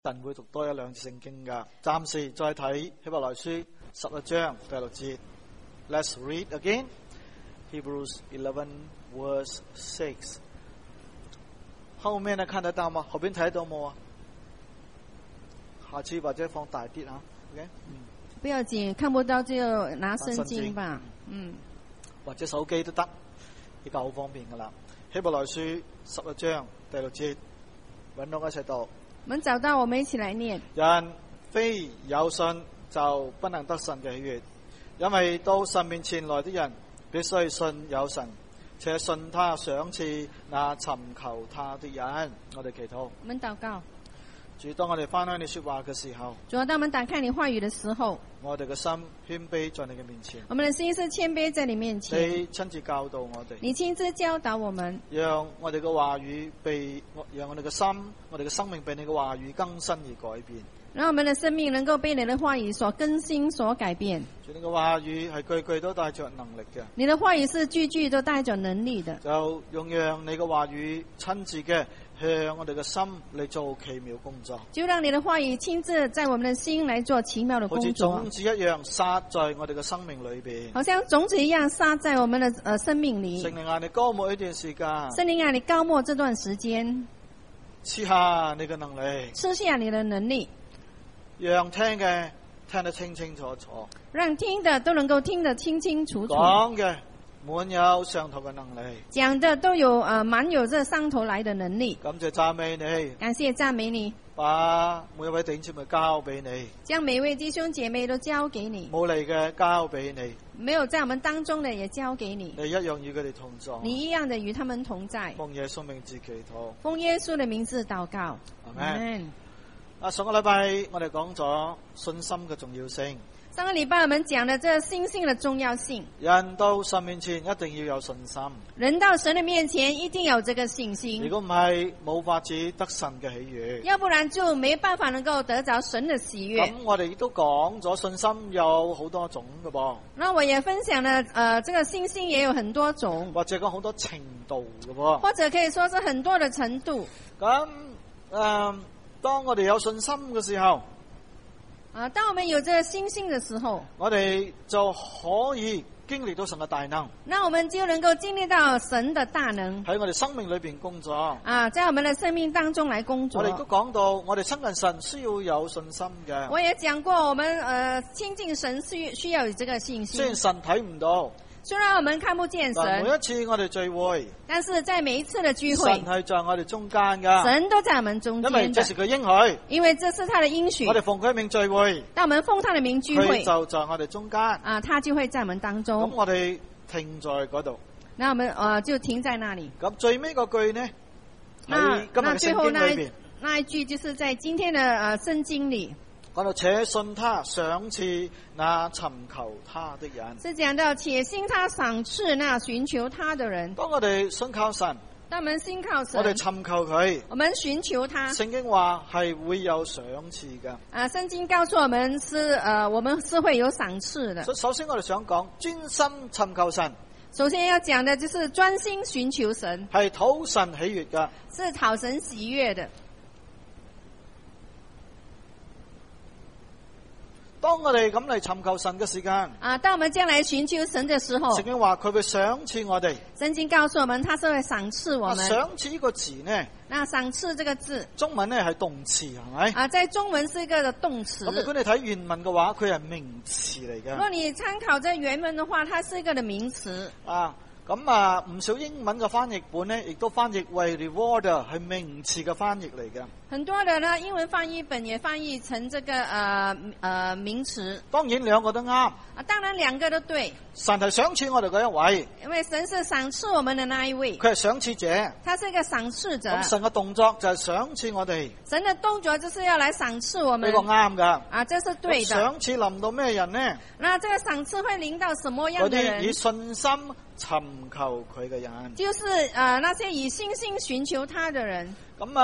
神會讀多一兩次聖經㗎。暫時再睇希伯來書11章第6節。Let's read again. Hebrews 11 verse 6。後面呢看得到嗎？後邊睇到冇啊？下次或者放大啲啊。OK。 不要緊，看不到就拿聖經吧。 或者手機都得，依家好方便㗎啦。希伯來書11章第6節，揾到一齊讀。 我們找到，我們一起來念。 人非有信就不能得神嘅喜悅，因為到神面前來的人必須信有神，且信他賞賜那尋求他的人。我哋祈禱。 我們禱告。 主，當我哋翻開你說話嘅時候， 主，當我們打開你話語的時候， 我哋嘅心謙卑在你嘅面前。 我們的心是謙卑在你面前。 你親自教導我哋， 你親自教導我們， 讓我哋嘅話語讓我哋嘅心，我哋嘅生命被你嘅話語更新而改變。 讓我們的生命能夠被你的話語所更新、所改變。 主，你嘅話語係句句都帶着能力嘅。 你的話語是句句都帶着能力的。 就用讓你嘅話語親自嘅向我哋嘅心嚟做奇妙工作。 就讓你的話語親自在我們的心來做奇妙的工作。 好似種子一樣撒在我哋嘅生命裏邊。 好像種子一樣撒在我們的生命裏。 聖靈啊，你高抹呢段時間。 聖靈啊，你高抹這段時間。 賜下你嘅能力。 賜下你的能力。 讓聽嘅聽得清清楚楚， 讓聽的都能夠聽得清清楚楚。 講嘅滿有上頭嘅能力， 講的都有滿有這上頭來的能力。 感謝讚美你， 感謝讚美你， 把每一位弟兄姊妹交俾你， 將每位弟兄姐妹都交給你， 冇嚟嘅交俾你， 沒有在我們當中的也交給你， 你一樣與佢哋同在， 你一樣的與他們同在。 奉耶穌名字祈禱， 奉耶穌的名字禱告， 阿們。上個禮拜我哋講咗信心嘅重要性。 上個禮拜我們講的這信心的重要性。 人到神面前一定要有信心。 人到神的面前一定有這個信心。 如果唔係，冇法子得神嘅喜悅。 要不然就沒辦法能夠得着神的喜悅。 咁我哋亦都講咗信心有好多種嘅噃。 那我也分享了，這個信心也有很多種， 或者講好多程度嘅噃。 或者可以說是很多的程度。 咁當我哋有信心嘅時候， 當我們有這個信心的時候， 我哋就可以經歷到神嘅大能。 那我們就能夠經歷到神的大能喺我哋生命裏邊工作。 在我們的生命當中來工作。 我哋都講到，我哋親近神需要有信心嘅。 我也講過，我們親近神需要有這個信心。 雖然神睇唔到。 雖然我們看不見神， 每一次我哋聚會， 但是在每一次的聚會， 神係在我哋中間噶， 神都在我們中間的， 因為這是佢應許， 因為這是他的應許。 我哋奉佢名聚會， 當我們奉他的名聚會， 佢就在我哋中間， 他就會在我們當中。 咁我哋停在嗰度， 那我們就停在那裡。 咁最尾嗰句呢？ 那最後那一句就是在今天的聖經裡。 講到且信他賞賜那尋求他的人， 是講到且信他賞賜那尋求他的人。 當我哋信靠神， 當我們信靠神， 我哋尋求佢， 我們尋求他。 聖經話係會有賞賜嘅。 聖經告訴我們我們是會有賞賜的。 首先我哋想講專心尋求神。 首先要講的就是專心尋求神， 係討神喜悅嘅， 是討神喜悅的。 當我哋咁嚟尋求神嘅時間， 當我們將來尋求神的時候， 聖經話佢會賞賜我哋。 聖經告訴我們，他是會賞賜我們。 賞賜呢個詞呢？ 那賞賜這個字， 中文呢係動詞，係咪？ 在中文是一個動詞。 咁如果你睇原文嘅話，佢係名詞嚟嘅。 如果你參考這原文的話，它是一個的名詞。 咁唔少英文嘅翻譯本呢，亦都翻譯為 rewarder， 係名詞嘅翻譯嚟嘅。 很多的呢，英文翻譯本也翻譯成這個名詞。 當然兩個都啱。 當然兩個都對。 神係賞賜我哋嗰一位， 因為神是賞賜我們的那一位。 佢係賞賜者， 他是一個賞賜者。 咁神嘅動作就係賞賜我哋。 神的動作就是要來賞賜我們。 呢個啱噶。 這是對的。 賞賜臨到咩人呢？ 那這個賞賜會臨到什麼樣的人？ 嗰啲以信心尋求佢嘅人， 就是那些以信心尋求他的人。 咁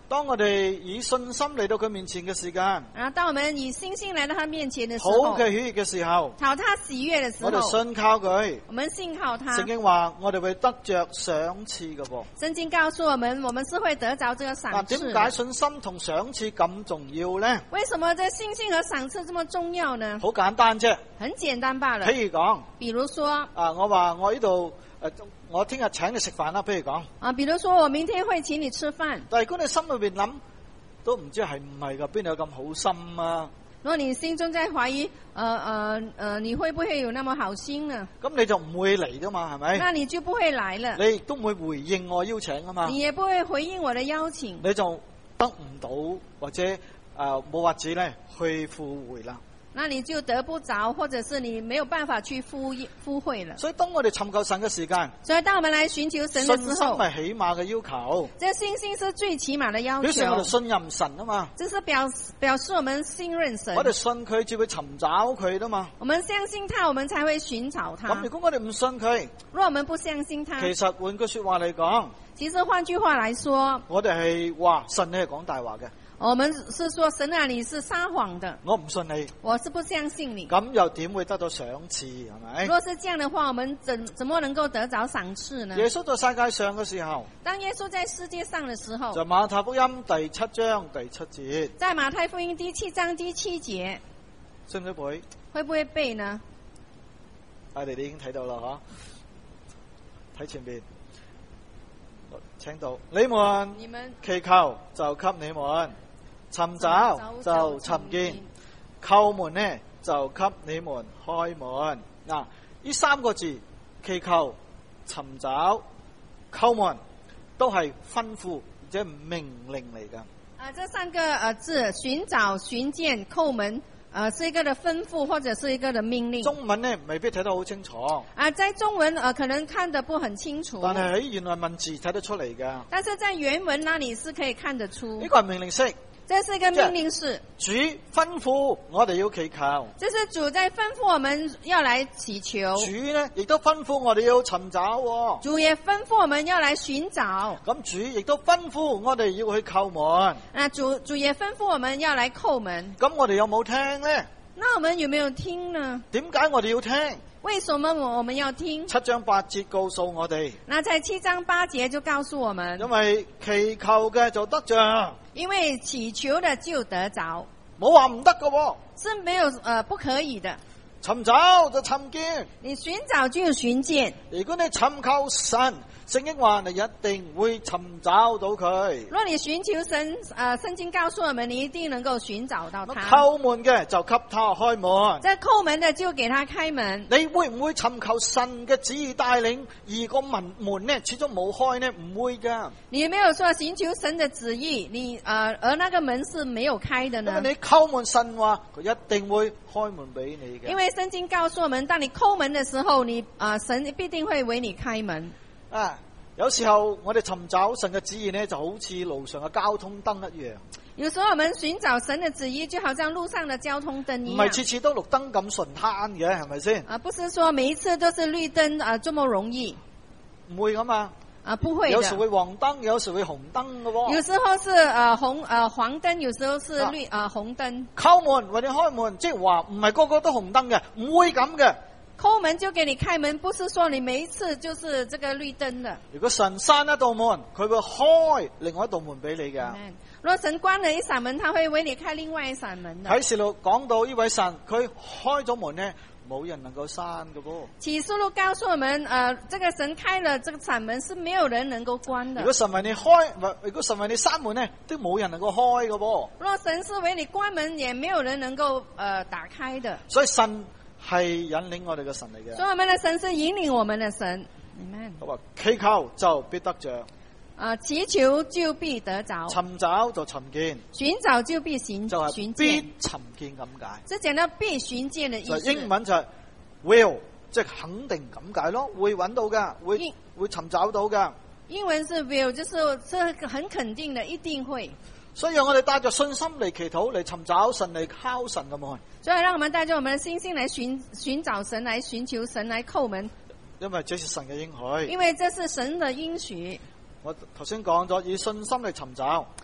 當我哋以信心嚟到佢面前嘅時間， 當我們以信心來到他面前的時候， 討佢喜悅嘅時候， 討他喜悅的時候， 我哋信靠佢。 我們信靠他。 聖經話我哋會得着賞賜嘅噃。 聖經告訴我們，我們是會得着這個賞賜。 點解信心同賞賜咁重要呢？ 為什麼這信心和賞賜這麼重要呢？ 好簡單啫， 很簡單罷了。 譬如講， 比如說， 我話我呢度我聽日請你食飯啦。譬如講， 比如說我明天會請你吃飯。 但係如果你心裏邊諗，都唔知係唔係噶，邊度有咁好心啊？ 如果你心中在懷疑，你會不會有那麼好心呢？ 咁你就唔會嚟噶嘛，係咪？ 那你就不會來了。 你亦都唔會回應我邀請啊嘛。 你也不會回應我的邀請。 你就得唔到或者冇法子咧去赴會啦。 那你就得不着，或者是你沒有辦法去赴會了。 所以當我哋尋求神嘅時間， 所以當我們來尋求神的時候， 信心係起碼嘅要求。 這信心是最起碼的要求。 表示我哋信任神啊嘛。 這是表示我們信任神。 我哋信佢，就會尋找佢啦嘛。 我們相信他，我們才會尋找他。 咁如果我哋唔信佢， 如果我們不相信他， 其實換句說話嚟講， 其實換句話來說， 我哋係話神你係講大話嘅。 我們是說神啊，你是撒謊的。 我唔信你， 我是不相信你。 咁又點會得到賞賜？係咪？ 若是這樣的話，我們怎麼能夠得着賞賜呢？ 耶穌在世界上嘅時候， 當耶穌在世界上的時候， 在馬太福音第7章第7節， 在馬太福音第7章第7節， 識唔識背？ 會不會背呢？ 你哋已經睇到啦，嗬？睇前邊，請到你們祈求就給你們，尋找就尋見，叩門呢就給你們開門。嗱，呢3個字，祈求、尋找、叩門，都係吩咐或者命令嚟噶。 這3個字，尋找、尋見、叩門，是一個的吩咐或者是一個的命令。 中文呢未必睇得好清楚。 在中文可能看得不很清楚。 但係喺原來文字睇得出嚟噶。 但是在原文那裡是可以看得出。 呢個係命令式。 這是一個命令式。 主吩咐我哋要祈求。 這是主在吩咐我們要來祈求。 主呢亦都吩咐我哋要尋找。 主也吩咐我們要來尋找。 咁主亦都吩咐我哋要去叩門。 主也吩咐我們要來叩門。 咁我哋有冇聽呢？ 那我們有沒有聽呢？ 點解我哋要聽？ 為什麼我們要聽 ？7章8節告訴我哋。 那在7章8節就告訴我們。 因為祈求嘅就得着。 因為祈求的就得着。 冇話唔得㗎。 是沒有不可以的。 尋找就尋見。 你尋找就尋見。 如果你尋求神，聖經話你一定會尋找到佢。 若你尋求神，聖經告訴我們，你一定能夠尋找到他。 叩門嘅就給他開門。 這叩門的就給他開門。 你會唔會尋求神嘅旨意帶領，而個門呢始終冇開呢？唔會噶。 你有沒有說尋求神的旨意？而那個門是沒有開的呢？ 因為你叩門，神話佢一定會開門俾你嘅。 因為聖經告訴我們，當你叩門的時候，神必定會為你開門。 有時候我哋尋找神嘅旨意呢，就好似路上嘅交通燈一樣。 有時候我們尋找神的旨意，就好像路上的交通燈一樣。 唔係次次都綠燈咁順攤嘅，係咪先？ 不是說每一次都是綠燈這麼容易。 唔會咁啊。 不會的。 有時會黃燈，有時會紅燈嘅喎。 有時候是黃燈，有時候是紅燈。 叩門為你開門，即係話唔係個個都紅燈嘅，唔會咁嘅。 叩門就給你開門，不是說你每一次就是這個綠燈的。 如果神閂一道門，佢會開另外一道門俾你嘅。 如果神關了一扇門，他會為你開另外一扇門的。 啟示錄講到呢位神，佢開咗門呢，冇人能夠閂嘅噃。啟示錄告訴我們，這個神開了這個扇門，是沒有人能夠關的。 如果神為你開，如果神為你閂門呢，都冇人能夠開嘅噃。 若神是為你關門，也沒有人能夠打開的。 所以神係引領我哋嘅神嚟嘅。 所以我們的神是引領我們的神。Amen。 好啊，祈求就必得着。 祈求就必得着。 尋找就尋見。 尋找就必尋就見。 必尋見咁解。 這講到必尋見的意思。 英文就係 will， 即係肯定咁解咯，會揾到噶，會尋找到噶。 英文是 will， 就是很肯定的，一定會。 所以讓我哋帶着信心嚟祈禱，嚟尋找神，嚟敲神嘅門。 所以讓我們帶着我們的信心來尋找神，來尋求神，來叩門。 因為這是神嘅應許。 因為這是神的應許。 我頭先講咗，以信心嚟尋找。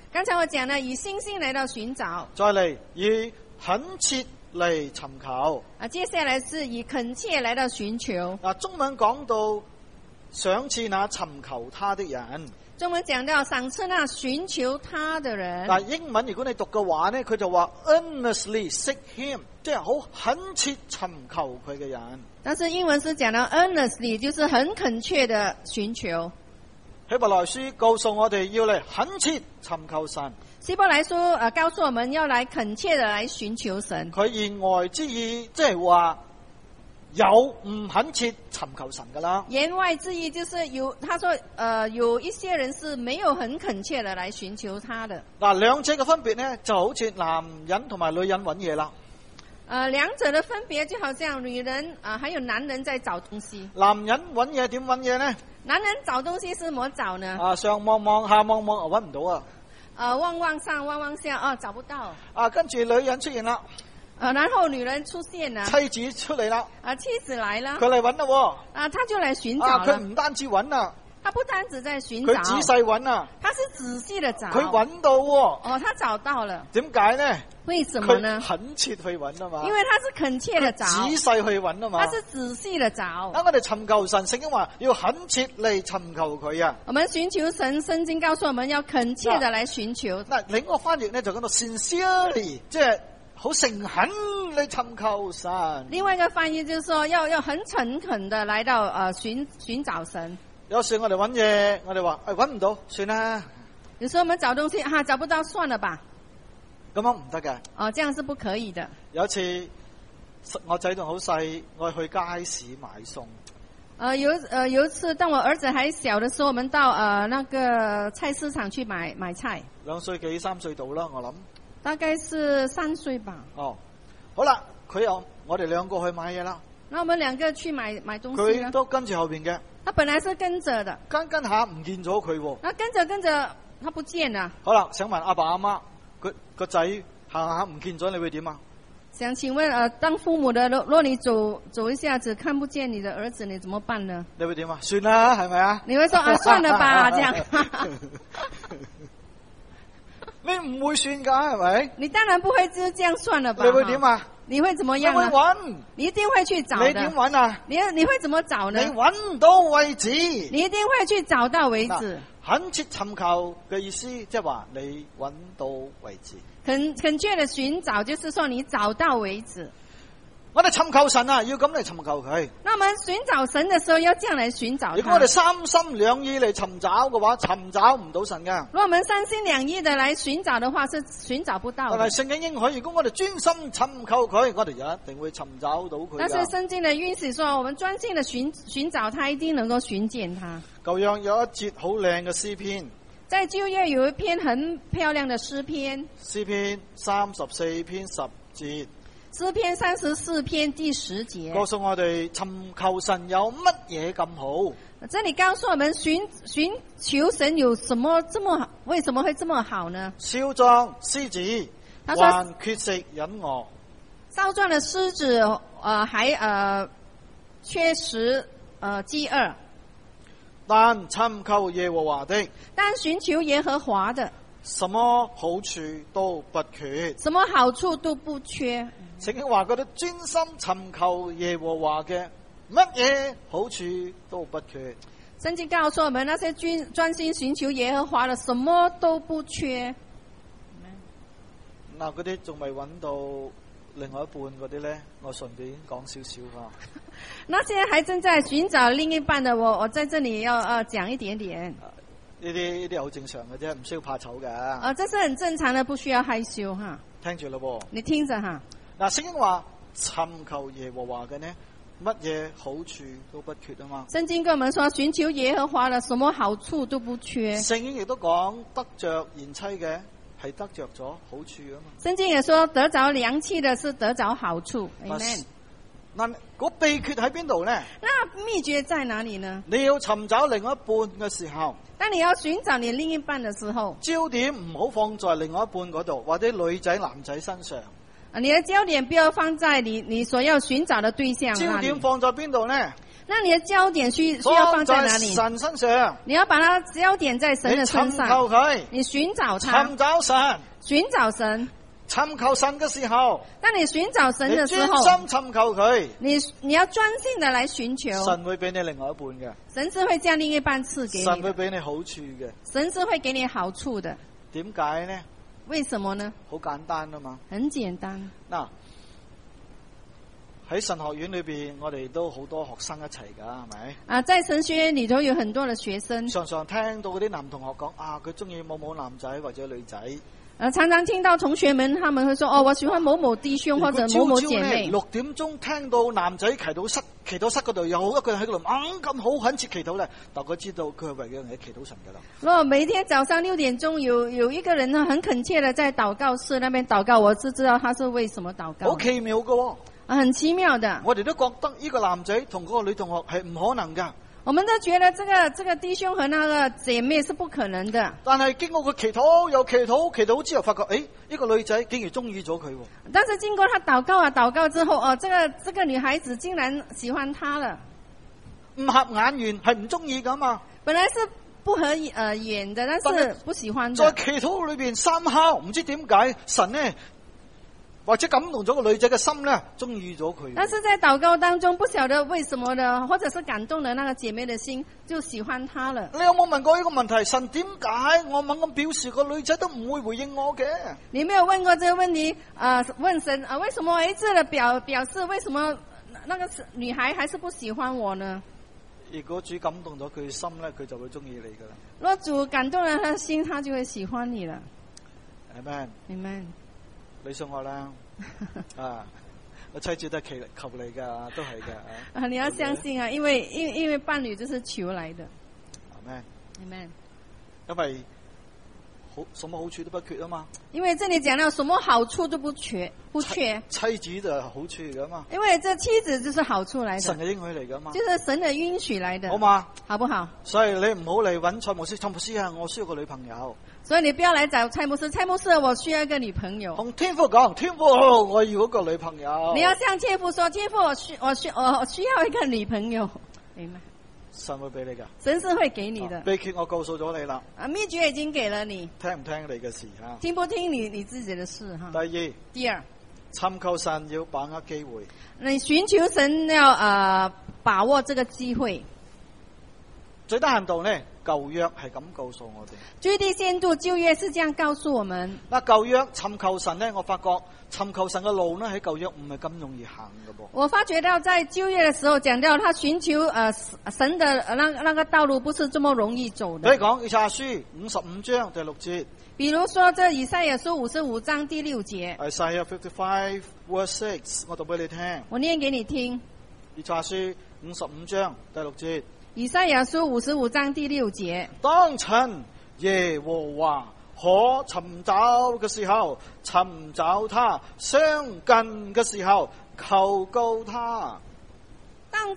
剛才我講了，以信心來到尋找。 再嚟以懇切嚟尋求。 接下來是以懇切來到尋求。 中文講到賞賜那尋求他的人。 中文講到賞賜那尋求他的人。 英文如果你讀嘅話呢，佢就話 earnestly seek him， 即係好懇切尋求佢嘅人。 但是英文是講到 earnestly， 就是很懇切的尋求。 希伯來書告訴我哋要嚟懇切尋求神。 希伯來書告訴我們要來懇切的來尋求神。 佢言外之意即係話有唔懇切尋求神噶啦。 言外之意就是有，他說有一些人是沒有很懇切的來尋求他的。 兩者嘅分別呢，就好似男人同埋女人揾嘢啦。 兩者的分別就好像女人還有男人在找東西。 男人揾嘢點揾嘢呢？ 男人找東西是怎麼找呢？ 上望望下望望揾唔到啊。 望望上望望下找不到。 跟住女人出現啦。 然後女人出現啦。 妻子出嚟啦。 妻子來了。 佢嚟揾啦。 他就來尋找了。 佢唔單止揾啊。 他不單止在尋找。 佢仔細揾啊。 他是仔細的找。 佢揾到。 他找到了。 點解呢？ 為什麼呢？ 佢懇切去揾啊嘛。 因為他是懇切的找。 仔細去揾啊嘛。 他是仔細的找。 我哋尋求神，聖經話要懇切嚟尋求佢啊。 我們尋求神，聖經告訴我們要懇切的來尋求。 另一個翻譯呢就講到 sincerely， 即係好誠懇嚟尋求神。 另外一個翻譯就是說要很誠懇的來到尋找神。有時我哋揾嘢，我哋話揾唔到，算啦。 有時候我們找東西找不到，算了吧。 咁樣唔得嘅。 這樣是不可以的。 有一次我仔仲好細，我去街市買餸。 有一次，當我兒子還小的時候，我們到那個菜市場去買菜。 2歲幾3歲到啦，我諗。 大概是3歲吧。 好啦，我哋兩個去買嘢啦。 那我們兩個去買東西。 佢都跟住後邊嘅。 他本來是跟着的。 跟下唔見咗佢喎。 那跟着，他不見了。 好啦，想問阿爸阿媽，佢個仔行下唔見咗，你會點啊？ 想請問當父母的，若你走一下子看不見你的兒子，你怎麼辦呢？ 你會點啊？算啦，係咪啊？ 你會說算了吧，這樣。 你唔會算噶，係咪？ 你當然不會就這樣算了吧？ 你會點啊？ 你會怎麼樣？ 你會揾？ 你一定會去找的。 你點揾啊？ 你會怎麼找呢？ 你揾唔到為止。 你一定會去找到為止。 懇切尋求嘅意思，即係話你揾到為止。 懇切的尋找，就是說你找到為止。 我哋尋求神啊，要咁嚟尋求佢。 那我們尋找神的時候，要這樣來尋找他。 如果我哋三心兩意嚟尋找嘅話，尋找唔到神噶。 如果我們三心兩意的來尋找的話，是尋找不到的。 但係聖經應許，如果我哋專心尋求佢，我哋一定會尋找到佢。 但是聖經的允許說，我們專心的尋找他，一定能夠尋見他。 舊約有一節好靚嘅詩篇。 在舊約有一篇很漂亮的詩篇。詩篇 34篇10節。 詩篇34篇第10節， 告訴我哋尋求神有乜嘢咁好？ 這裏告訴我們尋求神有什麼這麼好？為什麼會這麼好呢？ 少壯獅子還缺食忍餓， 少壯的獅子還缺食飢餓， 但尋求耶和華的， 但尋求耶和華的， 什麼好處都不缺， 什麼好處都不缺。 聖經話嗰啲專心尋求耶和華嘅，乜嘢好處都不缺。 聖經告訴我們，那些專心尋求耶和華的，什麼都不缺。 嗱，嗰啲仲未揾到另外一半嗰啲咧，我順便講少少吓。 那些還正在尋找另一半的，我在這裏要講一點點。 呢啲好正常嘅啫，唔需要怕醜嘅。 這是很正常的，不需要害羞哈。 聽住咯噃， 你聽着哈。 嗱，聖經話尋求耶和華嘅呢，乜嘢好處都不缺啊嘛。 聖經跟我們說，尋求耶和華的，什麼好處都不缺。 聖經亦都講得着賢妻嘅係得着咗好處啊嘛。聖經也說得着良妻的是得着好處。 Amen。嗱，嗰秘訣喺邊度呢？ 那秘訣在哪裏呢？ 你要尋找另外一半嘅時候， 當你要尋找你另一半的時候， 焦點唔好放在另外一半嗰度，或者女仔男仔身上。 你的焦點不要放在你所要尋找的對象。 焦點放在邊度呢？ 那你的焦點需要放在哪裏？ 神身上。 你要把它焦點在神的身上。 你尋求佢， 你尋找他， 尋找神， 尋找神。 尋求神嘅時候， 當你尋找神的時候， 你專心尋求佢， 你要專心的來尋求。 神會俾你另外一半嘅， 神是會將另一半賜給你。 神會俾你好處嘅， 神是會給你好處的。 點解呢？ 為什麼呢？ 好簡單啊嘛。 很簡單。 嗱，喺神學院裏邊，我哋都好多學生一齊噶，係咪？ 啊，在神學院裏頭有很多的學生， 常常聽到嗰啲男同學講啊，佢中意某某男仔或者女仔。 常常聽到同學們他們會說，哦，我喜歡某某弟兄或者某某姐妹。 6點鐘聽到男仔祈禱室嗰度有一個人喺嗰度咁好懇切祈禱咧，大家知道佢係為咗人喺祈禱神噶啦。 如果每天早上6點鐘有一個人呢，很懇切的在禱告室那邊禱告，我就知道他是為什麼禱告。 好奇妙噶喎！ 很奇妙的。 我哋都覺得呢個男仔同嗰個女同學係唔可能噶。 我們都覺得這個弟兄和那個姐妹是不可能的。 但係經過佢祈禱又祈禱之後，發覺呢個女仔竟然中意咗佢。 但是經過他禱告之後，哦，這個女孩子竟然喜歡他了。 唔合眼緣係唔中意噶嘛？ 本來是不合眼的，但是不喜歡的。 在祈禱裏邊三敲，唔知點解神呢？或者感動咗個女仔嘅心咧，中意咗佢。 但是在禱告當中，不曉得為什麼呢，或者是感動了那個姐妹的心，就喜歡她了。 你有冇問過呢個問題？神點解我猛咁表示個女仔都唔會回應我嘅？ 你沒有問過這個問題？問神啊，為什麼一直的表示，為什麼那個女孩還是不喜歡我呢？ 如果主感動咗佢心咧，佢就會中意你噶啦。 如果主感動了他的心，他就會喜歡你了。Amen。 你信我啦，啊，我妻子都係求嚟噶，都係噶。 你要相信啊，因為伴侶就是求來的。Amen。 因為什麼好處都不缺啊嘛。 因為這裏講到什麼好處都不缺。 妻子就係好處噶嘛。 因為這妻子就是好處來的。 神嘅應許嚟噶嘛。 就是神的允許來的。 好嘛？ 好不好？ 所以你唔好嚟揾蔡牧師啊，我需要個女朋友。 所以你不要來找蔡牧師，我需要一個女朋友。 同天父講，天父，我要一個女朋友。 你要向天父說，天父，我需要一個女朋友。明白？ 神會俾你噶。 神是會給你的。 秘訣我告訴咗你啦。 秘訣已經給了你。 聽唔聽你嘅事吓？ 聽不聽你自己的事哈？第二， 尋求神要把握機會。 你尋求神要把握這個機會。 最低限度呢，舊約係咁告訴我哋。 最低限度舊約是這樣告訴我們。 嗱，舊約尋求神呢，我發覺尋求神嘅路呢，喺舊約唔係咁容易行嘅噃。 我發覺到在舊約嘅時候講到，他尋求神的那個道路不是這麼容易走的。 比如講以賽亞書55章第6節。 比如說這以賽亞書55章第6節。 Isaiah 55 verse 6，我讀俾你聽。 我念給你聽。 以賽亞書55章第6節。 以賽亞書55章第6節， 當趁耶和華可尋找嘅時候，尋找他；相近嘅時候，求告他。 當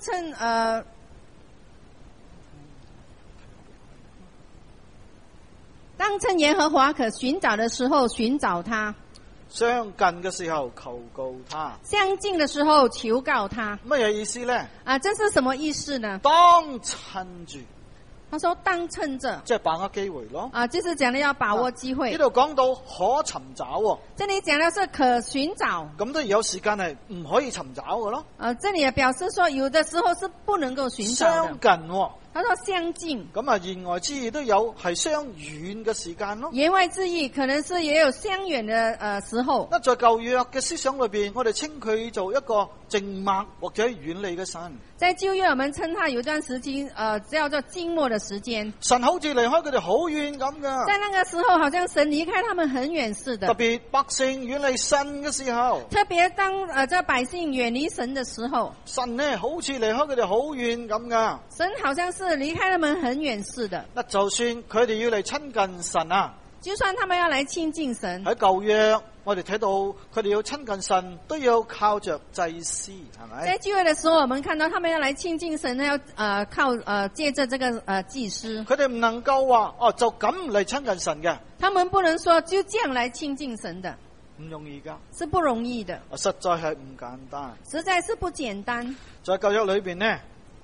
趁耶和華可尋找的時候，尋找他； 相近嘅時候，求告他。 相近的時候，求告他。 乜嘢意思呢？ 這是什麼意思呢？ 當趁住。 他說當趁着， 即係把握機會咯。 就是講的要把握機會。 呢度講到可尋找喎。 這裏講的是可尋找。 咁都有時間係唔可以尋找嘅咯。 這裏表示說有的時候是不能夠尋找的。 相近喎。 他說相近。 咁啊，言外之意都有係相遠嘅時間咯。 言外之意可能是也有相遠的時候。 在舊約嘅思想裏邊，我哋稱佢做一個靜默或者遠離嘅神。 在舊約，我們稱他有段時間，叫做靜默的時間。 神好似離開佢哋好遠咁噶。 在那個時候，好像神離開他們很遠似的。 特別百姓遠離神嘅時候。 特別當這百姓遠離神的時候。 神呢好似離開佢哋好遠咁噶。 神好像是離開他們很遠似的。 那就算佢哋要嚟親近神啊， 就算他們要來親近神， 喺舊約我哋睇到佢哋要親近神都要靠着祭司，係咪？ 在舊約的時候，我們看到他們要來親近神，要靠借着這個祭司。 佢哋唔能夠話就咁嚟親近神嘅。 他們不能說就這樣來親近神的， 唔容易噶， 是不容易的。 實在係唔簡單， 實在是不簡單。 在舊約裏邊呢，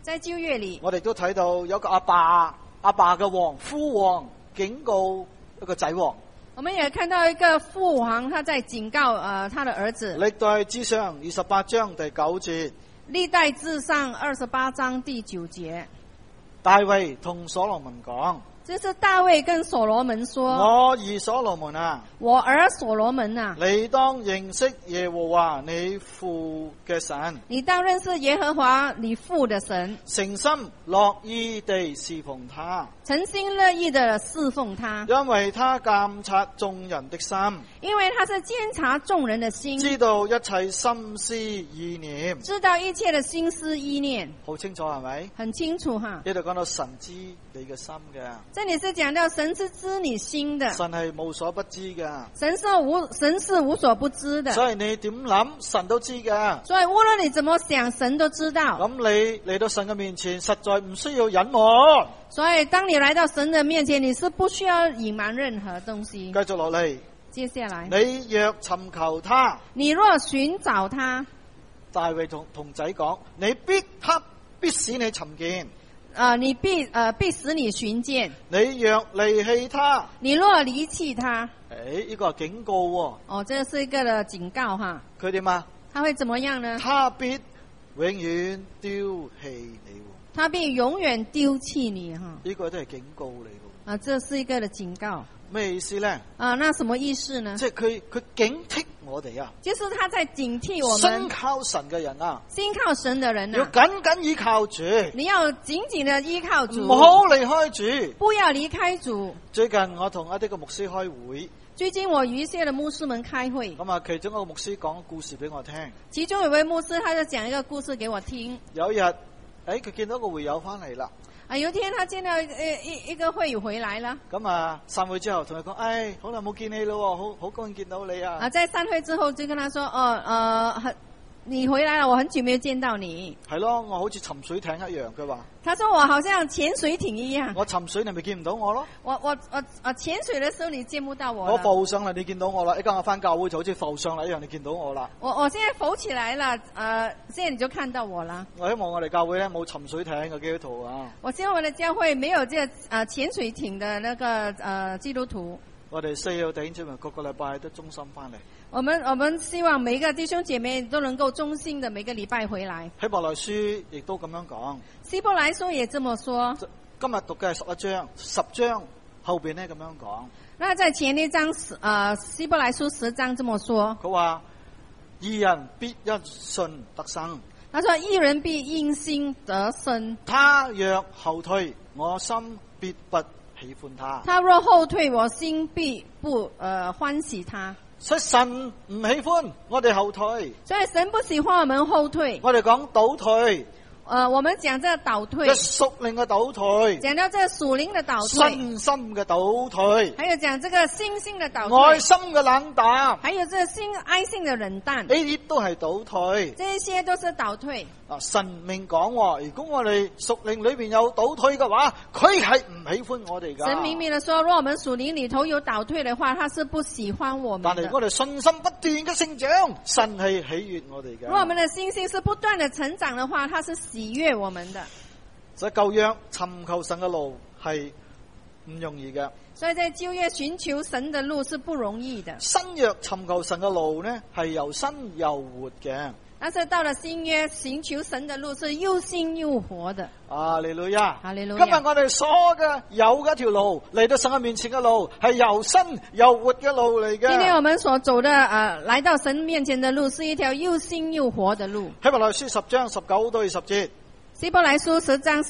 在舊約裏， 我哋都睇到有個阿爸嘅王父王警告一個仔王。 我們也看到一個父王，他在警告他的兒子。 歷代志上28章第9節， 歷代志上28章第9節， 大衛同所羅門講， 這是大衛跟所羅門說： 我兒所羅門啊， 我兒所羅門啊， 你當認識耶和華你父嘅神， 你當認識耶和華你父的神， 誠心樂意地侍奉他， 誠心樂意地侍奉他， 因為他監察眾人的心， 因為他是監察眾人的心， 知道一切心思意念， 知道一切的心思意念， 好清楚係咪？ 很清楚哈。 呢度講到神知你嘅心嘅， 這裏是講到神是知你心的， 神係無所不知嘅， 神是無所不知的， 所以你點諗神都知嘅。 所以無論你怎麼想，神都知道。 咁你嚟到神嘅面前，實在唔需要隱瞞。 所以當你來到神的面前，你是不需要隱瞞任何東西。 繼續落嚟， 接下來， 你若尋求他， 你若尋找他， 大衛同仔講，你必使你尋見。 你必使你尋見。 你若離棄他， 你若離棄他， 呢個係警告喎。 哦，這是一個的警告哈。 佢點啊？ 他會怎麼樣呢？ 他必永遠丟棄你。 他必永遠丟棄你哈。 呢個都係警告嚟。 這是一個的警告。 咩意思呢？ 那什麼意思呢？ 即係佢警惕我哋啊！ 就是他在警惕我們。 信靠神嘅人啊， 信靠神的人啊， 要緊緊依靠主。 你要緊緊的依靠主， 唔好離開主， 不要離開主。 最近我同一啲個牧師開會， 最近我與一些的牧師們開會， 咁啊，其中一個牧師講個故事俾我聽。 其中有位牧師，他就講一個故事給我聽。 有一日，佢見到個會友翻嚟啦。 有一天他見到一個會友回來了。 咁啊，散會之後同佢講，好耐冇見你咯，好高興見到你啊。 在散會之後就跟他說，你回來了，我很久沒有見到你。 係咯，我好似沉水艇一樣，佢話。 他說我好像潛水艇一樣。 我沉水你咪見唔到我咯。 我潛水的時候你見不到我。 我浮上嚟你見到我啦，一間我翻教會就好似浮上嚟一樣，你見到我啦。 我現在浮起來了，現在你就看到我啦。 我希望我哋教會咧冇沉水艇嘅基督徒啊。 我希望我哋教會沒有這潛水艇的那個基督徒。 我哋需要弟兄姊妹個個禮拜都忠心翻嚟。 我們希望每個弟兄姐妹都能夠忠心的每個禮拜回來。 希伯來書亦都咁樣講。 希伯來書也這麼說。 今日讀嘅係11章，10章後邊咧咁樣講。 那在前一章希伯來書10章這麼說。 佢話義人必因信得生。 他說義人必因信得生。 他若後退，我心必不喜歡他。 他若後退，我心必不歡喜他。 所以神唔喜歡我哋後退， 所以神不喜歡我們後退。 我哋講倒退， 我們講這個倒退， 屬靈嘅倒退， 講到這個屬靈的倒退， 信心嘅倒退， 還有講這個信心的倒退， 愛心嘅冷淡， 還有這個愛心的冷淡， 呢啲都係倒退。 這些都是倒退。 神明講，如果我哋屬靈裏邊有倒退嘅話，佢係唔喜歡我哋噶。 神明明的說，若我們屬靈裏頭有倒退的話，他是不喜歡我們的。 但係我哋信心不斷嘅成長，神係喜悅我哋嘅。 如果我們的信心是不斷的成長的話，他是喜悅我們的。 所以舊約尋求神嘅路係唔容易嘅。 所以在舊約尋求神的路是不容易的。 新約尋求神嘅路呢，係又新又活嘅。 但是到了新約，尋求神的路是又新又活的。 哈利路亞， 哈利路亞。 今日我哋所嘅有嘅一條路嚟到神嘅面前嘅路，係又新又活嘅路嚟嘅。 今天我們所走的來到神面前的路，是一條又新又活的路。 希伯來書10章19到20節。 希伯來書10章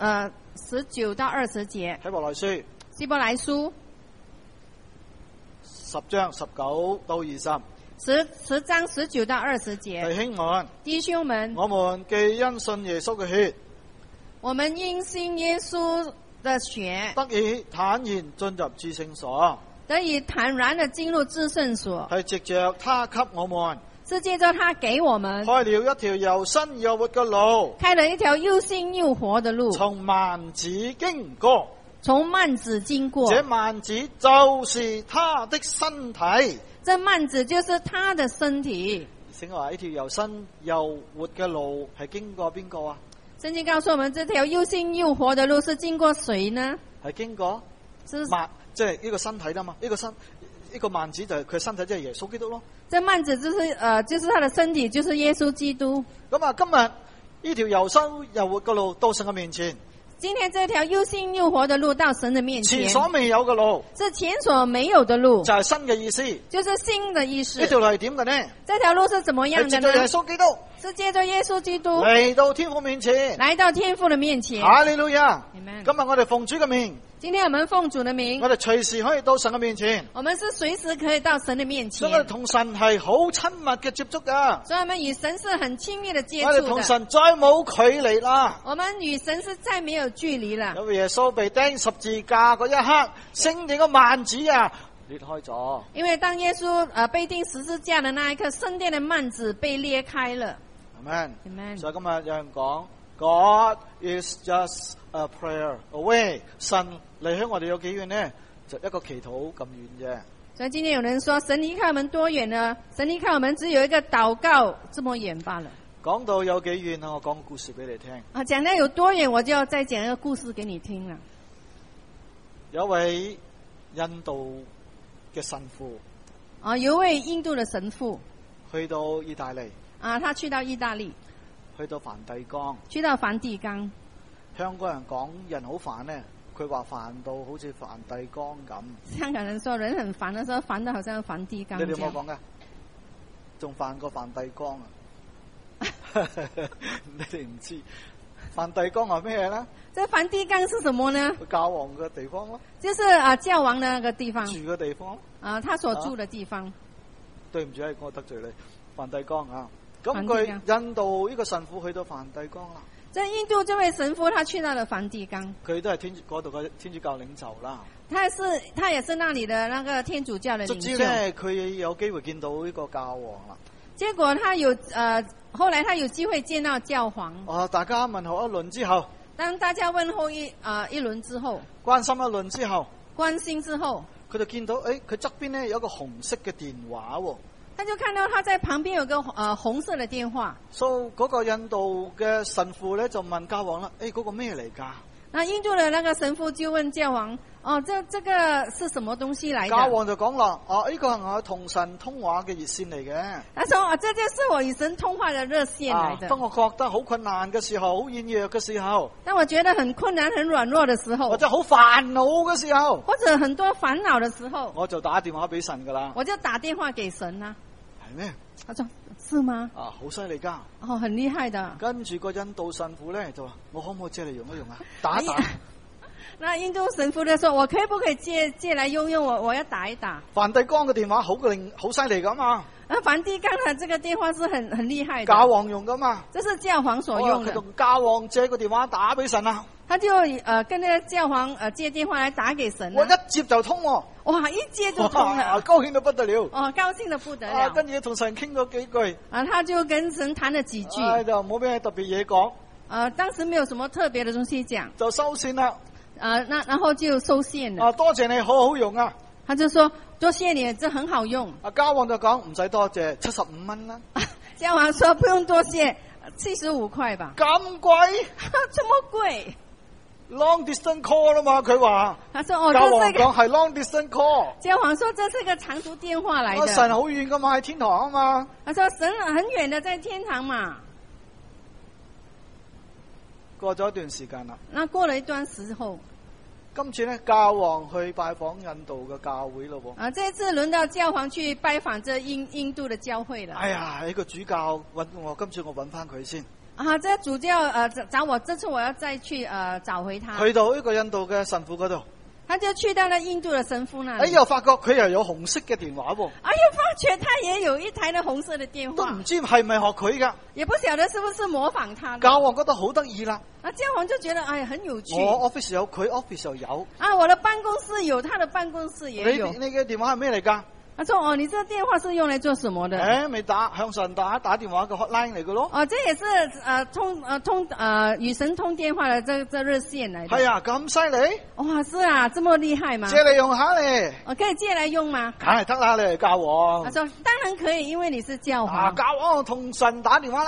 19到20節。 希伯來書。 希伯來書 10章19到20。 10章19到20節。弟兄們， 我們既因信耶穌嘅血， 我們因信耶穌的血， 得以坦然進入至聖所， 得以坦然地進入至聖所， 係藉着他給我們， 是借着他給我們開了一條又新又活嘅路， 開了一條又新又活的路， 從幔子經過， 從幔子經過， 這幔子就是他的身體。 這幔子就是他的身體。 聖經話呢條又新又活嘅路係經過邊個啊？ 聖經告訴我們，這條又新又活的路是經過誰呢？ 係經過是幔，即係呢個身體啦嘛。呢個幔子就係佢身體，即係耶穌基督咯。 這幔子就是他的身體，就是耶穌基督。 咁啊，今日呢條又新又活嘅路到神嘅面前， 今天這條又新又活的路到神的面前， 前所未有嘅路， 是前所沒有的路， 就係新嘅意思。 就是新的意思。 呢條路係點嘅呢？ 這條路是怎麼樣的係接咗耶呢？ 穌基督是借着耶穌基督嚟到天父面前， 來到天父的面前。 哈利路亞！ Amen 今日我哋奉主嘅名， 今天我們奉主的名我，哋隨時可以到神嘅面前， 我們是隨時可以到神的面前所以。我哋同神係好親密嘅接觸噶。 所以我們與神是很親密的接我哋同觸的。 神再冇距離啦。 我們與神是再沒有距離了。 因為耶穌被釘十字架嗰一刻，聖殿嘅幔子啊裂開咗。 因為當耶穌被釘十字架的那一刻，聖殿的幔子被裂開了。 Amen。 Amen 所以今日有人講 ，God is just a prayer away。神離開我哋有幾遠呢？就一個祈禱咁遠啫。 所以今天有人說，神離開我們多遠呢？神離開我們只有一個禱告這麼遠罷了。 講到有幾遠啊？我講個故事俾你聽。 啊，講到有多遠，我就要再講一個故事給你聽了。 有位印度嘅神父啊，有位印度的神父去到意大利， 啊，他去到意大利， 去到梵蒂岡。 去到梵蒂岡。 香港人講人好煩呢，佢話煩到好似梵蒂岡咁。 香港人說人很煩的時候，煩得好像梵蒂岡你哋有這樣。 冇講噶？仲煩過梵蒂岡啊！你哋唔知梵蒂岡係咩咧？ 這梵蒂岡是什麼呢？ 教皇嘅地方咯， 就是教皇的那個地方住嘅地方。 他所住的地方。 對唔住，係我得罪你，梵蒂岡啊！咁梵蒂岡佢印度呢個神父去到梵蒂岡啦， 在印度這位神父，他去到了梵蒂岡， 佢都係嗰度嘅天主教領袖啦。 他也是那裡的那個天主教的卒領袖。 之咧，佢有機會見到呢個教皇啦。 結果後來他有機會見到教皇。 大家問候一輪之後， 當大家問候一輪之後， 關心一輪之後， 關心之後， 佢就見到佢側邊咧有一個紅色嘅電話喎。 他就看到他在旁邊有個紅色的電話。 嗰個印度嘅神父咧就問教皇啦，嗰個咩嚟㗎？ 那印度的那個神父就問教皇，這個是什麼東西來的？ 教皇就講啦，呢個係我同神通話嘅熱線嚟嘅。 他說，這就是我與神通話的熱線來的。 當我覺得好困難嘅時候，好軟弱嘅時候， 當我覺得很困難、很軟弱的時候， 或者好煩惱嘅時候， 或者很多煩惱的時候， 我就打電話俾神㗎啦。 我就打電話給神啦。 係咩？ 他說是嗎？ 好犀利㗎。 很厲害的。 跟住個印度神父咧就話：我可唔可以借嚟用一用啊？打一打。 那印度神父就說：我可以不可以借來用用？我要打一打。 梵蒂岡嘅電話好犀利㗎嘛。 梵蒂岡的這個電話是很厲害的。 教皇用㗎嘛。 這是教皇所用的。 佢同教皇借個電話打俾神啊。 他就跟那個教皇借電話來打給神。 我一接就通喎。 哇！一接就通了。 高興到不得了。 高興得不得了。 跟住同神傾咗幾句。 他就跟神談了幾句。 就冇咩特別嘢講。 當時沒有什麼特別的東西講。 就收線啦。 然後就收線了。 多謝你，好好用啊。 他就說：多謝你，這很好用。 教皇就講唔使多謝，75蚊啦。 教皇說不用多謝，75塊吧。 咁貴？ 這麼貴 ？Long distance call 啦嘛，佢話。 他說： 教皇講係 long distance call。 教皇說這是個長途電話來的。 神好遠噶嘛，喺天堂啊嘛。 他說神很遠的在天堂嘛。 過咗一段時間啦。 那過了一段時候。 今次咧，教皇去拜訪印度嘅教會咯喎。 這次輪到教皇去拜訪這印度的教會了。 哎呀，呢個主教揾我，今次我揾翻佢先。 這主教找我，這次我要再去找回他。 去到呢個印度嘅神父嗰度。 他就去到了印度的神父那裡。 又發覺佢又有紅色嘅電話喎。 發覺他也有一台的紅色的電話。 都唔知係咪學佢噶。 也不曉得是不是模仿他的。 教皇覺得好得意啦。 教皇就覺得很有趣。 我 office 有，佢 office 又有。 我的辦公室有，他的辦公室也有。 你嘅電話係咩嚟噶？ 他說：你這電話是用來做什麼的？ 咪向神打電話嘅 hotline 嚟嘅咯。 這也是與神通電話的這熱線嚟的。 係啊，咁犀利？ 哇，是啊，這麼厲害嗎？ 借嚟用下咧。 可以借來用嗎？ 梗係得啦，你係教皇。 他說：當然可以，因為你是教皇。 教皇同神打電話啦。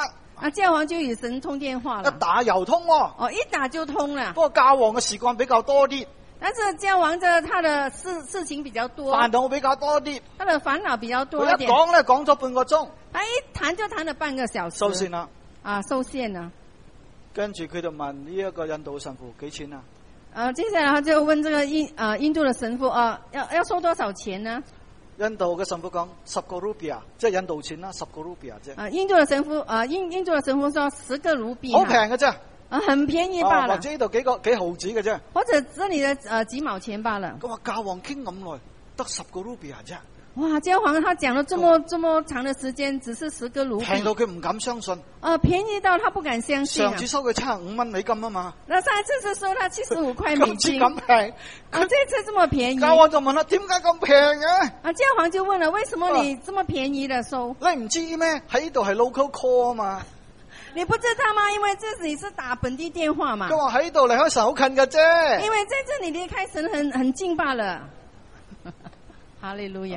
教皇就與神通電話一了。 打又通喎。 一打就通了。 不過教皇嘅時間比較多啲， 但是教皇他的事情比較多， 煩惱比較多啲。 他的煩惱比較多一佢一點。 講咧，講咗半個鐘， 他一談就談了半個小時。 收線啦。 收線了。 跟住佢就問呢一個印度神父幾錢啊？ 接下來他就問這個印度的神父要收多少錢呢？ 印度嘅神父講10個盧比啊，即係印度錢啦，10個盧比啊啫。 印度的神父印度的神父說10個盧比， 好平嘅啫。 很便宜罷了。 或者呢度幾毫子嘅啫。 或者這裏的幾毛錢罷了。 咁話教皇傾咁耐，得10個盧比啊啫。 哇！教皇他講了這麼長的時間，只是10個盧比， 平到佢唔敢相信。 便宜到他不敢相信。 上次收佢75蚊美金啊嘛。 那上一次是收他75塊美金。 今次咁平。 這次這麼便宜。 教皇就問啦，點解咁平嘅？ 教皇就問了，為什麼你這麼便宜的收？ 你唔知咩？喺呢度係 local call 啊嘛。 你不知道嗎？因為這裡是打本地電話嘛。 佢話喺度離開神好近嘅啫。 因為在這裡離開神很近罷了。哈利路亞。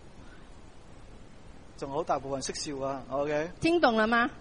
仲好大部分識笑啊 ，OK？ 聽懂了嗎？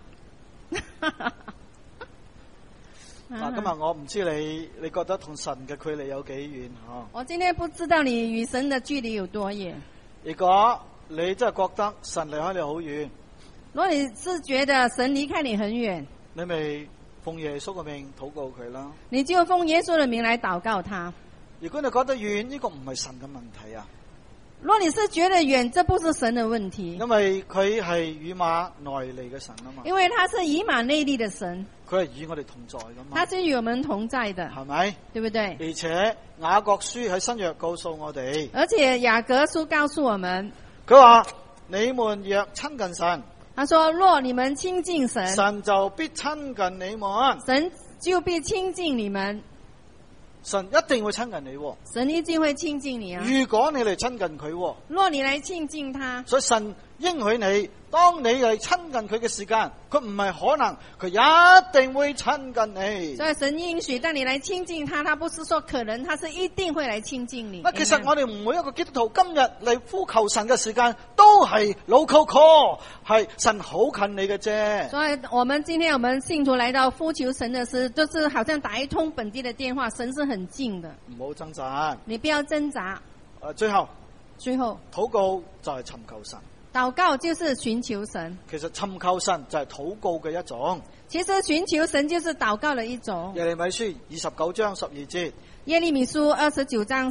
今日我唔知你覺得同神嘅距離有幾遠吓？ 我今天不知道你與神的距離有多遠。 如果你真係覺得神離開你好遠， 如果你是覺得神離開你很遠， 你咪奉耶穌嘅名禱告佢啦。 你就奉耶穌的名來禱告他。 如果你覺得遠，呢個唔係神嘅問題啊。 如果你是覺得遠，這不是神的問題。 因為佢係以馬內利嘅神啊嘛。 因為他是以馬內利的神。 佢係與我哋同在噶嘛。 他是與我們同在的， 係咪？ 對不對？ 而且雅各書喺新約告訴我哋。 而且雅各書告訴我們， 佢話你們若親近神， 他說若你們親近神， 神就必親近你們。 神就必親近你們。 神一定會親近你， 神一定會親近你啊！ 如果你嚟親近佢， 若你來親近他， 所以神應許你，當你嚟親近佢嘅時間，佢唔係可能，佢一定會親近你。 所以神應許，當你來親近他，他不是說可能，他是一定會來親近你。 其實我哋每一個基督徒今日嚟呼求神嘅時間，都係 local call，係神好近你嘅啫。 所以我們今天我們信徒來到呼求神的時候，就是好像打一通本地的電話，神是很近的。 唔好掙扎， 你不要掙扎。 最後禱告就係尋求神。 禱告就是尋求神。 其實尋求神就係禱告嘅一種。 其實尋求神就是禱告的一種。 耶利米書29章12節。 耶利米書29章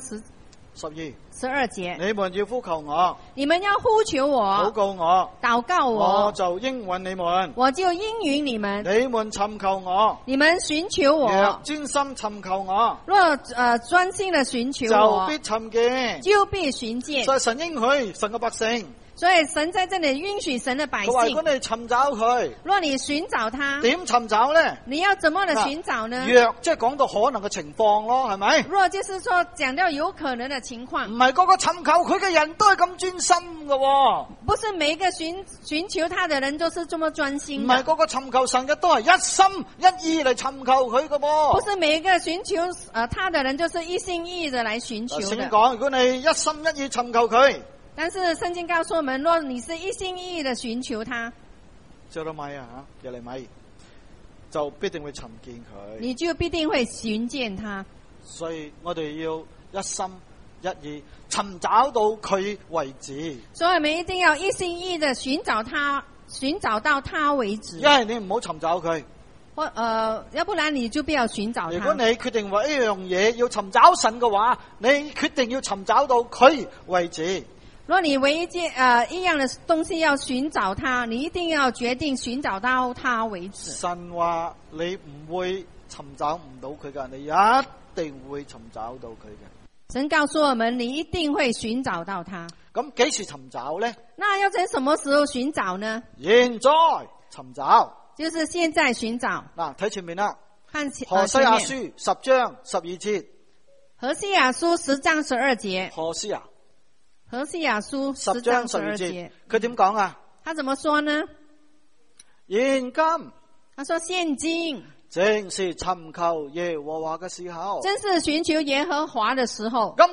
12節。 你們要呼求我。 你們要呼求我。 禱告我。 禱告我。 我就應允你們。 我就應允你們。 你們尋求我。 你們尋求我。 若專心尋求我。 若專心的尋求我。 就必尋見。 就必尋見。 所以神應許神嘅百姓。 所以神在這裏允許神的百姓。 如果你尋找佢， 若你尋找他， 點尋找呢？ 你要怎麼的尋找呢？ 若即係講到可能嘅情況咯，係咪？ 若就是說講到有可能的情況， 唔係個個尋求佢嘅人都係咁專心嘅。 不是每一個尋求他的人都是這麼專心。 唔係個個尋求神嘅都係一心一意嚟尋求佢嘅噃。 不是每一個尋求他的人就是一心一意的來尋求的。 聖經講，如果你一心一意尋求佢。 但是聖經告訴我們，若你是一心一意的尋求他， 耶利米就必定會尋見佢， 你就必定會尋見他。 所以我哋要一心一意尋找到佢為止。 所以我們一定要一心一意的尋找他，尋找到他為止。 因為你唔好尋找佢， 要不然你就不要尋找他。 如果你決定話一樣嘢要尋找神嘅話，你決定要尋找到佢為止。 若你唯一一樣的東西要尋找他，你一定要決定尋找到他為止。 神話你唔會尋找唔到佢㗎，你一定會尋找到佢嘅。 神告訴我們，你一定會尋找到他。 咁幾時尋找呢？ 那要在什麼時候尋找呢？ 現在尋找， 就是現在尋找。 嗱，睇前面啦， 看何西阿書10章12節。 何西阿書10章12節。何西阿書10章12節， 佢點講啊？ 他怎麼說呢？ 現今， 他說現今正是尋求耶和華嘅時候， 真是尋求耶和華的時候。 咁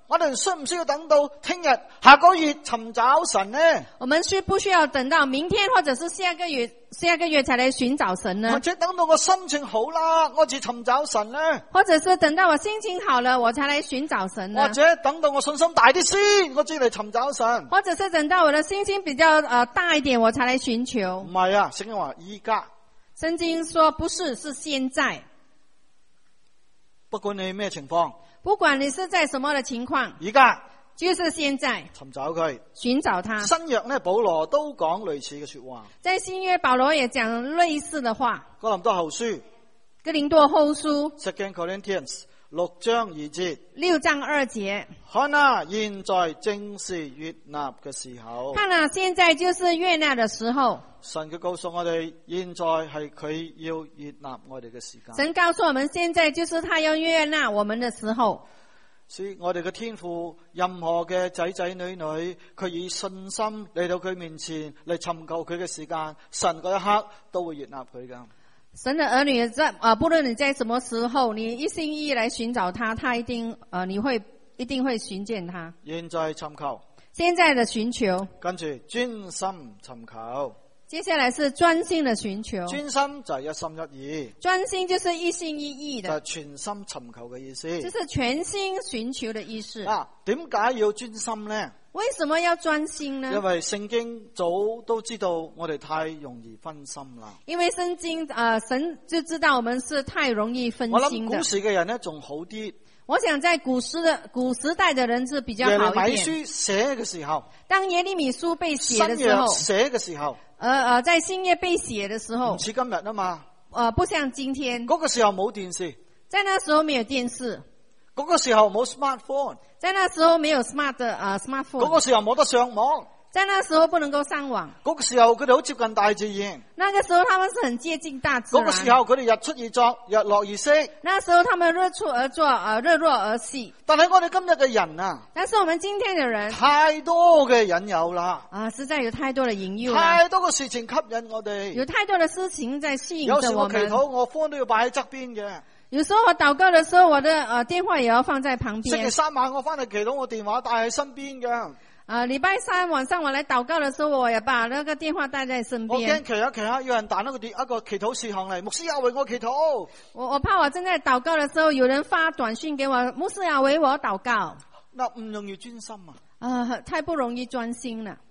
我哋需唔需要等到聽日、下個月尋找神呢？ 我们需不需要等到明天或者是下个月才来寻找神呢？ 或者等到我心情好啦，我至尋找神呢？ 或者是等到我心情好了，我才来寻找神呢？ 或者等到我信心大啲先，我至嚟尋找神？ 或者是等到我的心情比较大一点，我才来寻求？ 唔係啊，聖經話依家， 圣经说不是，是现在。 不管你咩情況， 不管你是在什么的情况， 而家就是现在尋找佢。 寻找他。 新約呢，保羅都講類似嘅說話。 在新约，保罗也讲类似的话。 哥林多後書哥林多后书 2 Corinthians 6章2節， 6章2节， 看啊，現在正是悅納嘅時候。 看了，现在就是悅納的時候。 神佢告訴我哋，現在係佢要悅納我哋嘅時間。 神告訴我們，現在就是他要悅納我們的時候。 所以我哋嘅天父，任何嘅仔仔女女，佢以信心嚟到佢面前嚟尋求佢嘅時間，神嗰一刻都會悅納佢噶。 神的兒女在不論你在什麼時候，你一心一意來尋找他，他一定一定會尋見他。 現在尋求， 現在的尋求， 跟住專心尋求。 接下來是專心的尋求。 專心就係一心一意， 專心就是一心一意的， 就係全心尋求嘅意思。 就是全心尋求的意思。 點解要專心呢？ 為什麼要專心呢？ 因為聖經早都知道我哋太容易分心啦。 因為聖經神就知道我們是太容易分我諗心的。 古時嘅人呢仲好啲。 我想在古時代的人是比較好一點。 耶利米書寫嘅時候， 當耶利米書被寫的時候， 新約寫嘅時候， 在新約被寫的時候， 唔似今日啊嘛。 不像今天。 嗰個時候冇電視， 在那時候沒有電視。 嗰個時候冇 smartphone， 在那時候沒有 smartphone。 嗰個時候冇得上網， 在那時候不能夠上網。 嗰個時候佢哋好接近大自然。 那個時候他們是很接近大自然。 嗰個時候佢哋日出而作，日落而息。 那時候他們日出而作，日落而息。 但係我哋今日嘅人啊， 但是我們今天的人太多嘅引誘啦， 實在有太多的引誘， 太多嘅事情吸引我哋， 有太多的事情在吸引着我們。 有時我祈禱，我phone都要擺喺側邊嘅。 有時候我禱告的時候，我的電話也要放在旁邊。 星期三晚我翻嚟祈禱，我電話帶喺身邊嘅。 禮拜三晚上我來禱告的時候，我也把那個電話帶在身邊。 我驚祈下，有人彈一個祈禱事項嚟，牧師啊為我祈禱。 我怕我正在禱告的時候，有人發短信給我，牧師啊為我禱告。 嗱，唔容易專心啊。 太不容易專心了。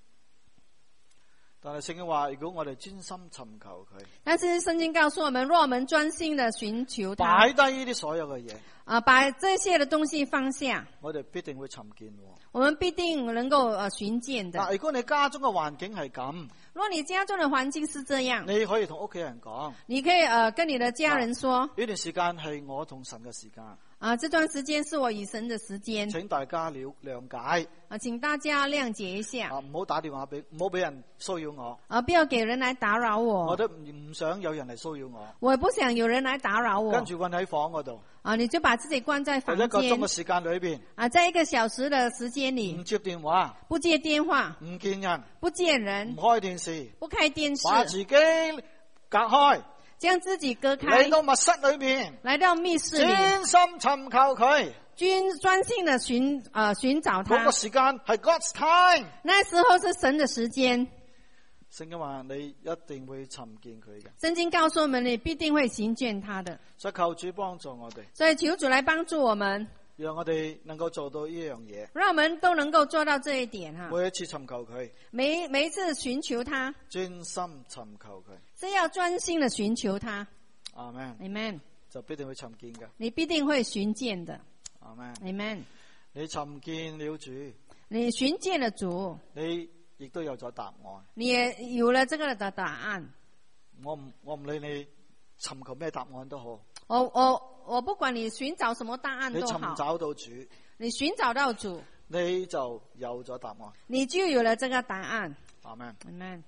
但係聖經話，如果我哋專心尋求佢， 但是聖經告訴我們，若我們專心的尋求他， 擺低呢啲所有嘅嘢， 把這些的東西放下， 我哋必定會尋見。 我們必定能夠尋見的。 如果你家中嘅環境係咁， 如果你家中的環境是這樣， 你可以同屋企人講， 你可以跟你的家人說， 呢段時間係我同神嘅時間。 這段時間是我與神的時間， 請大家諒解。 請大家諒解一下。 唔好打電話俾，唔好俾人騷擾我。 不要給人來打擾我。 我都唔想有人嚟騷擾我。 我不想有人來打擾我。 跟住困喺房嗰度。 你就把自己關在房間。 一個鐘嘅時間裏邊。 在1個小時的時間裏。 唔接電話。 不接電話。 唔見人。 不見人。 唔開電視。 不開電視。 把自己隔開。 將自己割開。 嚟到密室裏面。 來到密室裏。 專心尋求佢。 專心的尋找他。 嗰個時間係 God's time。 那時候是神的時間。 聖經話你一定會尋見佢嘅。 聖經告訴我們，你必定會尋見他的。 所以求主幫助我哋。 所以求主來幫助我們， 讓我哋能夠做到呢樣嘢。 讓我們都能夠做到這一點哈。 每一次尋求佢， 每一次尋求他， 專心尋求佢， 是要專心的尋求他。 阿們， 阿們， 就必定會尋見嘅。 你必定會尋見的。 阿們， 阿們， 你尋見了主， 你尋見了主， 你亦都有咗答案。 你也有了這個的答案。 我唔理你尋求咩答案都好。 我不管你尋找什麼答案都好。 你尋找到主， 你尋找到主， 你就有咗答案。 你就有了這個答案。 阿們， 阿們。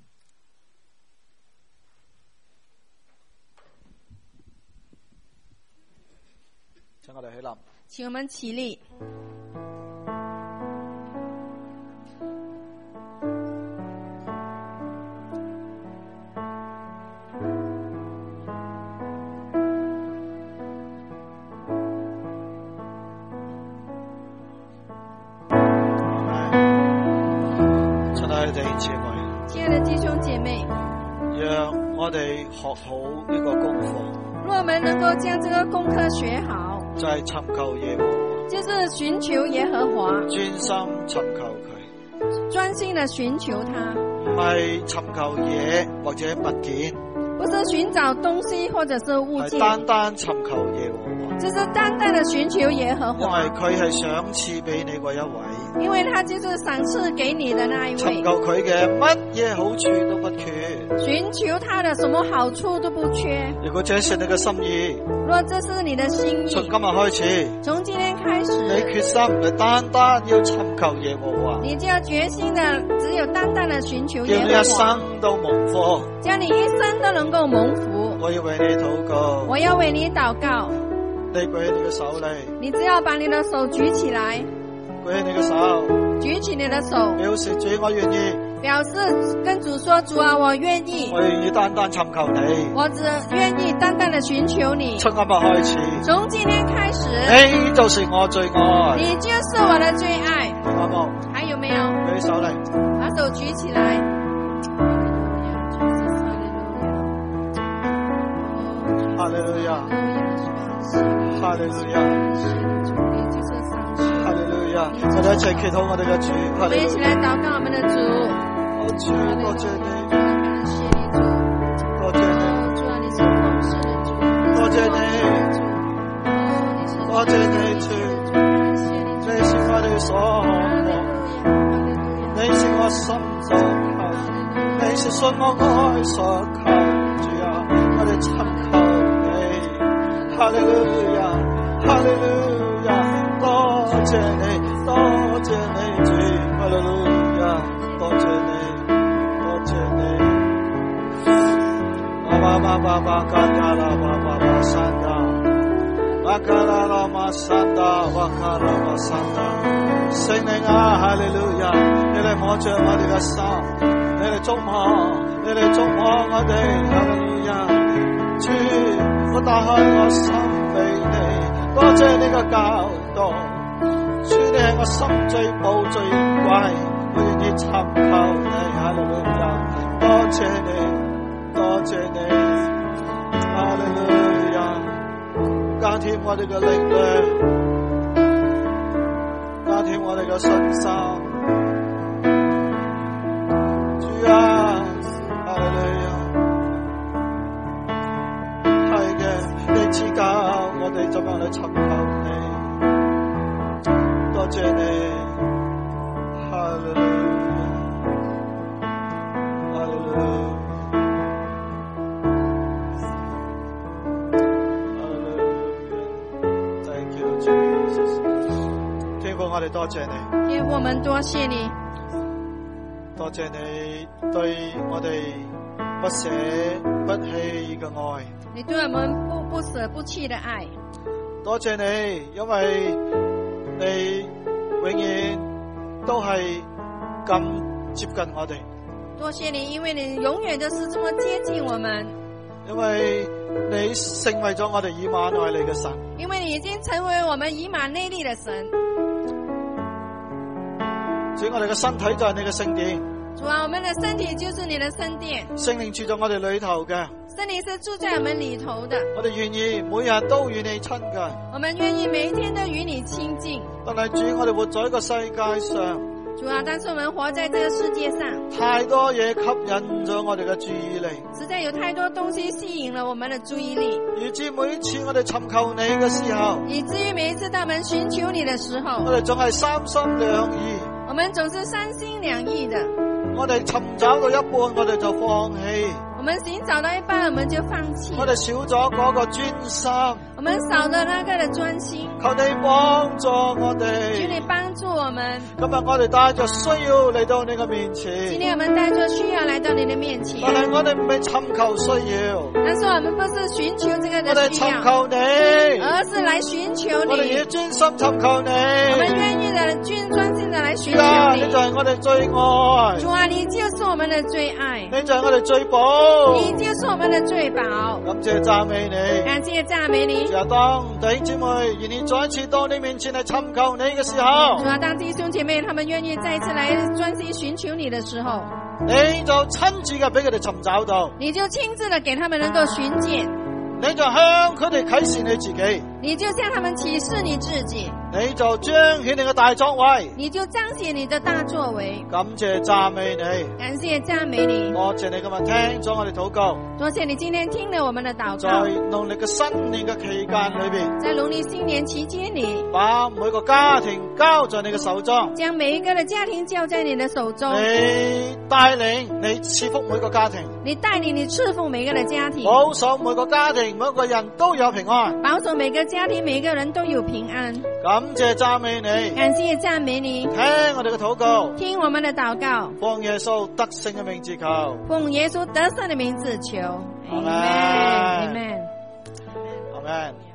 請我哋起立。 請我們起立。 亲爱的弟兄姐妹， 讓我哋學好呢個功課， 若我們能夠將這個功課學好， 就係尋求耶和華， 就是尋求耶和華， 專心尋求佢， 專心的尋求他， 唔係尋求嘢或者物件， 不是尋找東西或者是物件， 係單單尋求耶和華， 就是單單的尋求耶和因華， 為佢係賞賜俾你嗰一位， 因為他就是賞賜給你的那一尋位， 求佢嘅乜嘢好處都不缺。 尋求他的什麼好處都不缺。 如果這是你嘅心意， 若這是你的心意， 從今日開始， 從今天開你始， 決心你單單要尋求耶和華， 你就要決心的只有單單的尋求耶叫你一和華， 生都蒙福。 叫你一生都能夠蒙福。 我要為你禱告， 我要為你禱告， 你舉起你嘅手嚟， 你只要把你的手舉起來， 舉起你嘅手， 舉起你的手， 表示主我願意， 表示跟主說，主啊，我願意， 我願意單單尋求你。 我只願意單單的尋求你。 從今日開始， 從今天開始， 你就是我最愛。 你就是我的最愛。 有冇？ 還有沒有？ 舉起手嚟， 把手舉起來。 哈利路亞，哈利路亞，哈利路亞。我哋一齊祈禱我哋嘅主， 我們一起來禱告我們的主。 主，多謝你， 感謝你主， 多謝你， 主啊，你是豐盛的主， 多謝你，多謝你主， 感謝你主， 你是我哋所望，你是我心所求，你是信我愛所求，主啊，我哋尋求你，哈利路亞，哈利路亞，多謝你，多謝你主，哈利路亞，多謝你，多謝你，巴巴巴巴嘎嘎啦巴巴巴山達，巴嘎啦啦嘛山達，巴嘎啦嘛山達，聖靈啊，哈利路亞，你嚟摸着我哋嘅心，你嚟觸摸，你嚟觸摸我哋，哈利路亞，主，我打開我心俾你，多謝你嘅教導，主你係我心最寶最貴，我願意尋求你，哈利路亞，多謝你，多謝你，哈利路亞，加添我哋嘅力量，加添我哋嘅信心，主啊，哈利路亞，係嘅，你指教我哋怎樣去尋求你，多謝你，哈利路亞，哈利路亞。天父，我哋多謝你， 天父，我們多謝你， 多謝你對我哋不捨不棄嘅愛， 你對我們不捨不棄的愛， 多謝你，因為你永遠都係咁接近我哋， 多謝你，因為你永遠都是這麼接近我們， 因為你成為咗我哋以馬內利嘅神， 因為你已經成為我們以馬內利的神。 主，我哋嘅身體就係你嘅聖殿， 主啊，我們的身體就是你的聖殿， 聖靈住在我哋裏頭嘅， 聖靈是住在我們裏頭的， 我哋願意每日都與你親近， 我們願意每一天都與你親近。 但係主，我哋活在一個世界上， 主啊，但是我們活在這個世界上， 太多嘢吸引咗我哋嘅注意力， 實在有太多東西吸引了我們的注意力， 以至每次我哋尋求你嘅時候， 以至於每一次當我們尋求你的時候， 我哋總係三心兩意， 我們總是三心兩意的。 我哋尋找到一半，我哋就放棄， 我們尋找到一半，我們就放棄。 我哋少咗嗰個專心， 我們少了那個的專心。 求你幫助我哋， 求你幫助我們。 今日我哋帶着需要嚟到你嘅面前， 今天我們帶着需要來到你的面前， 但係我哋唔係尋求需要， 但是我們不是尋求這個我哋的需要， 尋求你， 而是來尋求我哋你。 要專心尋求你， 我們願意的專心的來尋主啊， 求你。 你就係我哋最愛， 主啊，你就是我們的最愛， 你就係我哋最寶， 你就是我們的最寶。 感謝讚美你。 感謝讚美你。 主啊，當弟兄姊妹願意再一次到你面前嚟尋求你嘅時候， 主啊，當弟兄姐妹他們願意再一次來專心尋求你的時候， 你就親自嘅俾佢哋尋找到， 你就親自的給他們能夠尋見， 你就向佢哋啟示你自己， 你就向他們啟示你自己， 你就彰顯你嘅大作為， 你就彰顯你的大作為。 感謝讚美你， 感謝讚美你， 多謝你今日聽咗我哋禱告， 多謝你今天聽了我們的禱在告。 農曆嘅新年嘅期間裏邊， 在農曆新年期間裏， 把每個家庭交在你嘅手中， 將每一個的家庭交在你的手中， 你帶領，你賜福每個家庭， 你帶領你賜福每個的家庭， 保守每個家庭，每個人都有平安。 保守每個家庭每個人都有平安。 感謝讚美你， 感謝讚美你， 聽我哋嘅禱告， 聽我們的禱告， 奉耶穌得勝嘅名字求， 奉耶穌得勝的名字求。 阿們 Amen。Amen。 阿們。